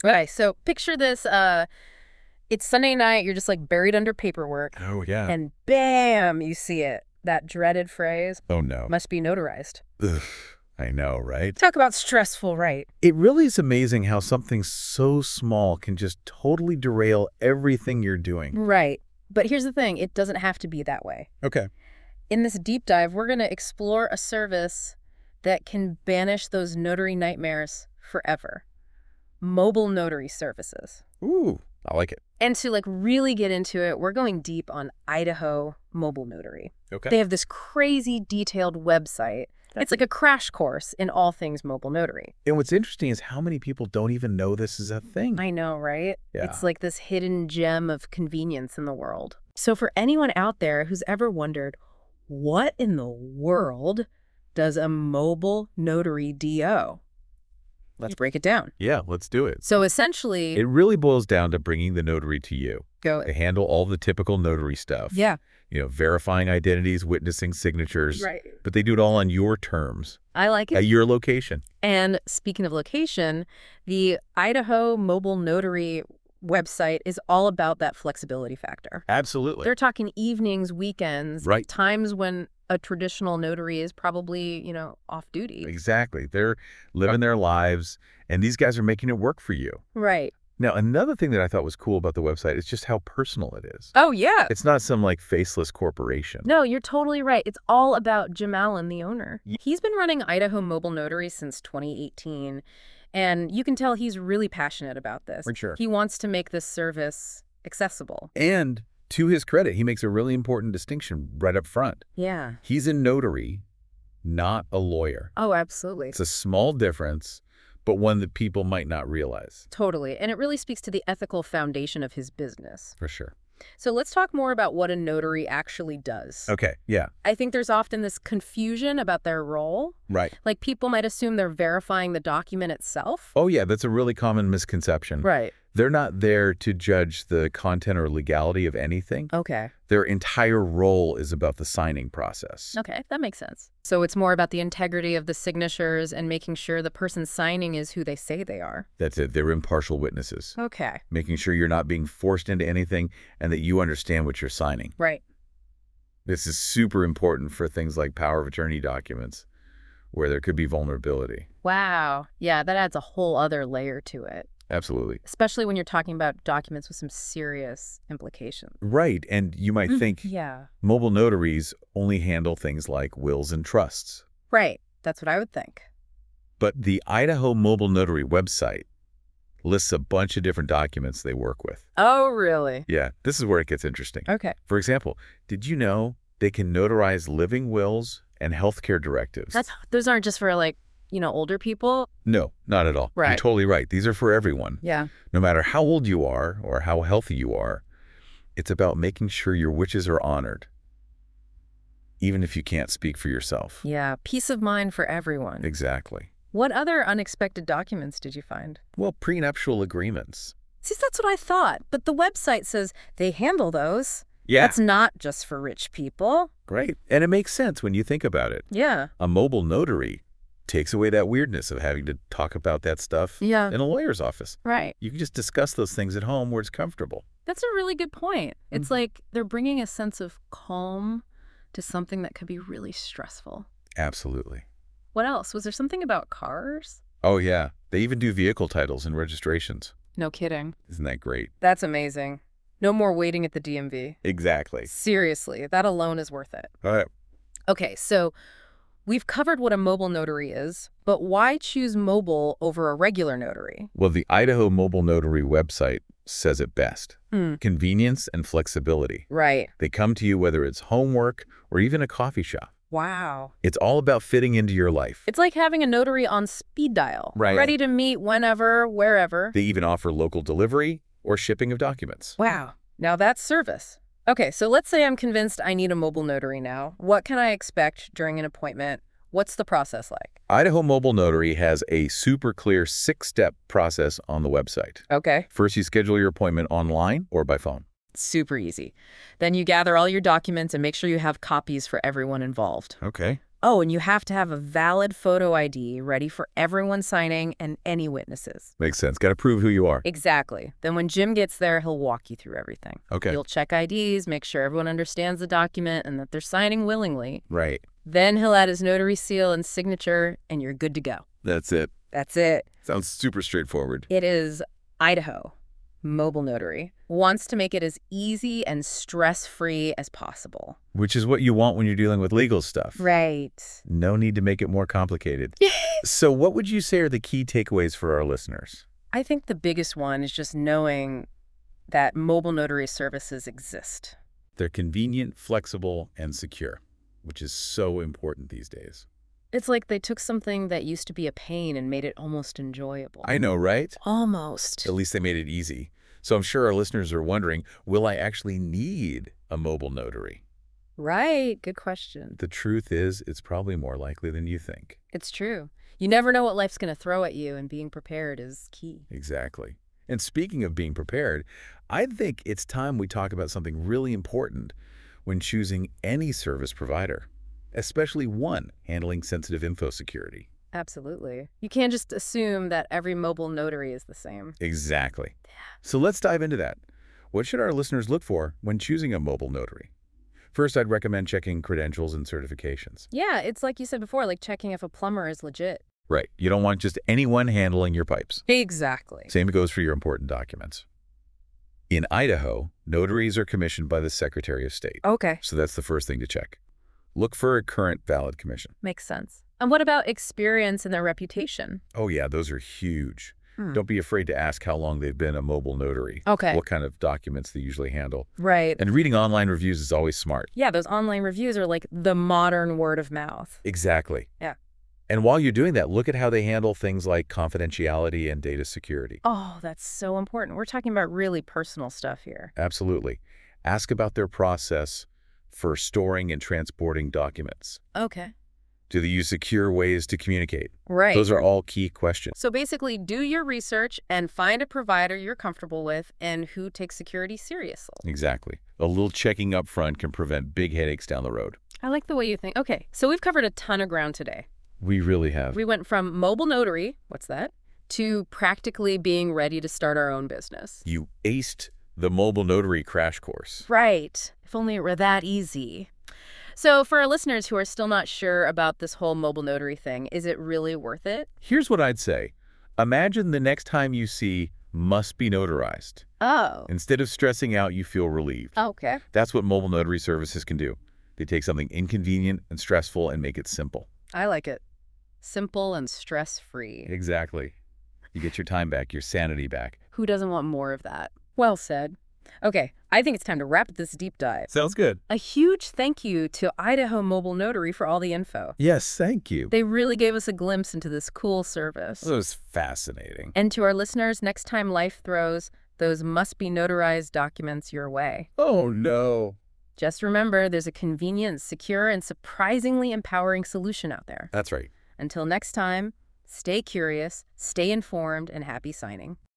Okay, so picture this. It's Sunday night. You're just like buried under paperwork. Oh, yeah. And bam, you see it. That dreaded phrase. Oh, no. Must be notarized. Ugh, I know, right? Talk about stressful, right? It really is amazing how something so small can just totally derail everything you're doing. Right. But here's the thing. It doesn't have to be that way. Okay. In this deep dive, we're going to explore a service that can banish those notary nightmares forever. Mobile notary services. Ooh, I like it. And to really get into it, we're going deep on Idaho Mobile Notary. Okay. They have this crazy detailed website. It's like a crash course in all things mobile notary. And what's interesting is how many people don't even know this is a thing. I know, right? Yeah. It's like this hidden gem of convenience in the world. So for anyone out there who's ever wondered, what in the world does a mobile notary do? Let's break it down. Yeah, let's do it. So essentially, It really boils down to bringing the notary to you. go. They handle all the typical notary stuff. Yeah. Verifying identities, witnessing signatures. Right. But they do it all on your terms, I like it. at your location. And speaking of location, the Idaho Mobile Notary website is all about that flexibility factor. Absolutely. They're talking evenings, weekends, Right. times when a traditional notary is probably, off duty. Exactly. They're living their lives, and these guys are making it work for you. Right. Now, another thing that I thought was cool about the website is just how personal it is. Oh, yeah. It's not some, faceless corporation. No, you're totally right. It's all about Jim Allen, the owner. He's been running Idaho Mobile Notary since 2018, and you can tell he's really passionate about this. For sure. He wants to make this service accessible. And to his credit, he makes a really important distinction right up front. Yeah. He's a notary, not a lawyer. Oh, absolutely. It's a small difference, but one that people might not realize. Totally. And it really speaks to the ethical foundation of his business. For sure. So let's talk more about what a notary actually does. Okay, yeah, I think there's often this confusion about their role. right. Like people might assume they're verifying the document itself. Oh, yeah, that's a really common misconception. Right. They're not there to judge the content or legality of anything. Okay. Their entire role is about the signing process. Okay, that makes sense. So it's more about the integrity of the signatures and making sure the person signing is who they say they are. That's it. They're impartial witnesses, Okay. making sure you're not being forced into anything and that you understand what you're signing. Right. This is super important for things like power of attorney documents, where there could be vulnerability. Wow. Yeah, that adds a whole other layer to it, Absolutely. especially when you're talking about documents with some serious implications. Right. And you might think Yeah. mobile notaries only handle things like wills and trusts. Right. That's what I would think. But the Idaho Mobile Notary website lists a bunch of different documents they work with. Oh, really? Yeah, this is where it gets interesting. Okay. For example, did you know they can notarize living wills and healthcare directives? Those aren't just for older people. No, not at all. You're Right. totally right. These are for everyone. Yeah. No matter how old you are or how healthy you are, it's about making sure your wishes are honored, even if you can't speak for yourself. Yeah. Peace of mind for everyone. Exactly. What other unexpected documents did you find? Well, prenuptial agreements. See, that's what I thought. But the website says they handle those. Yeah. That's not just for rich people. Great. And it makes sense when you think about it. Yeah. A mobile notary takes away that weirdness of having to talk about that stuff Yeah. in a lawyer's office. Right. You can just discuss those things at home where it's comfortable. That's a really good point. It's like they're bringing a sense of calm to something that could be really stressful. Absolutely. What else? Was there something about cars? Oh, yeah. They even do vehicle titles and registrations. No kidding. Isn't that great? That's amazing. No more waiting at the DMV. Exactly. Seriously, that alone is worth it. All right. Okay, so we've covered what a mobile notary is, but why choose mobile over a regular notary? Well, the Idaho Mobile Notary website says it best. Convenience and flexibility. Right. They come to you whether it's homework or even a coffee shop. Wow. It's all about fitting into your life. It's like having a notary on speed dial. Right. Ready to meet whenever, wherever. They even offer local delivery or shipping of documents. Wow. Now that's service. Okay, so let's say I'm convinced I need a mobile notary now. What can I expect during an appointment? What's the process like? Idaho Mobile Notary has a super clear 6-step process on the website. Okay. First, you schedule your appointment online or by phone. Super easy. Then you gather all your documents and make sure you have copies for everyone involved. Okay. Oh, and you have to have a valid photo ID ready for everyone signing and any witnesses. Makes sense. Got to prove who you are. Exactly. Then when Jim gets there, he'll walk you through everything. Okay. He'll check IDs, make sure everyone understands the document and that they're signing willingly. Right. Then he'll add his notary seal and signature, and you're good to go. That's it. That's it. Sounds super straightforward. It is Idaho Mobile Notary. Wants to make it as easy and stress-free as possible. Which is what you want when you're dealing with legal stuff. Right. No need to make it more complicated. So what would you say are the key takeaways for our listeners? I think the biggest one is just knowing that mobile notary services exist. They're convenient, flexible, and secure, which is so important these days. It's like they took something that used to be a pain and made it almost enjoyable. I know, right? Almost. At least they made it easy. So I'm sure our listeners are wondering, will I actually need a mobile notary? Right. Good question. The truth is, it's probably more likely than you think. It's true. You never know what life's going to throw at you, and being prepared is key. Exactly. And speaking of being prepared, I think it's time we talk about something really important when choosing any service provider, especially one handling sensitive info security. Absolutely. You can't just assume that every mobile notary is the same. Exactly. So let's dive into that. What should our listeners look for when choosing a mobile notary? First, I'd recommend checking credentials and certifications. Yeah, it's like you said before, like checking if a plumber is legit. Right. You don't want just anyone handling your pipes. Exactly. Same goes for your important documents. In Idaho, notaries are commissioned by the Secretary of State. Okay. So that's the first thing to check. Look for a current valid commission. Makes sense. And what about experience and their reputation? Oh yeah, those are huge. Don't be afraid to ask how long they've been a mobile notary. Okay. What kind of documents they usually handle. Right. And reading online reviews is always smart. Yeah, those online reviews are like the modern word of mouth. Exactly. Yeah. And while you're doing that, look at how they handle things like confidentiality and data security. Oh, that's so important. We're talking about really personal stuff here. Absolutely. Ask about their process for storing and transporting documents. Okay. Do they use secure ways to communicate? Right. Those are all key questions. So basically, do your research and find a provider you're comfortable with and who takes security seriously. Exactly. A little checking up front can prevent big headaches down the road. I like the way you think. Okay, so we've covered a ton of ground today. We really have. We went from mobile notary, what's that, to practically being ready to start our own business. You aced the mobile notary crash course. Right. If only it were that easy. So for our listeners who are still not sure about this whole mobile notary thing, is it really worth it? Here's what I'd say. Imagine the next time you see must be notarized. Oh. Instead of stressing out, you feel relieved. Okay. That's what mobile notary services can do. They take something inconvenient and stressful and make it simple. I like it. Simple and stress-free. Exactly. You get your time back, your sanity back. Who doesn't want more of that? Well said. Okay, I think it's time to wrap this deep dive. Sounds good. A huge thank you to Idaho Mobile Notary for all the info. Yes, thank you. They really gave us a glimpse into this cool service. That was fascinating. And to our listeners, next time life throws those must-be notarized documents your way, Oh, no. just remember there's a convenient, secure, and surprisingly empowering solution out there. That's right. Until next time, stay curious, stay informed, and happy signing.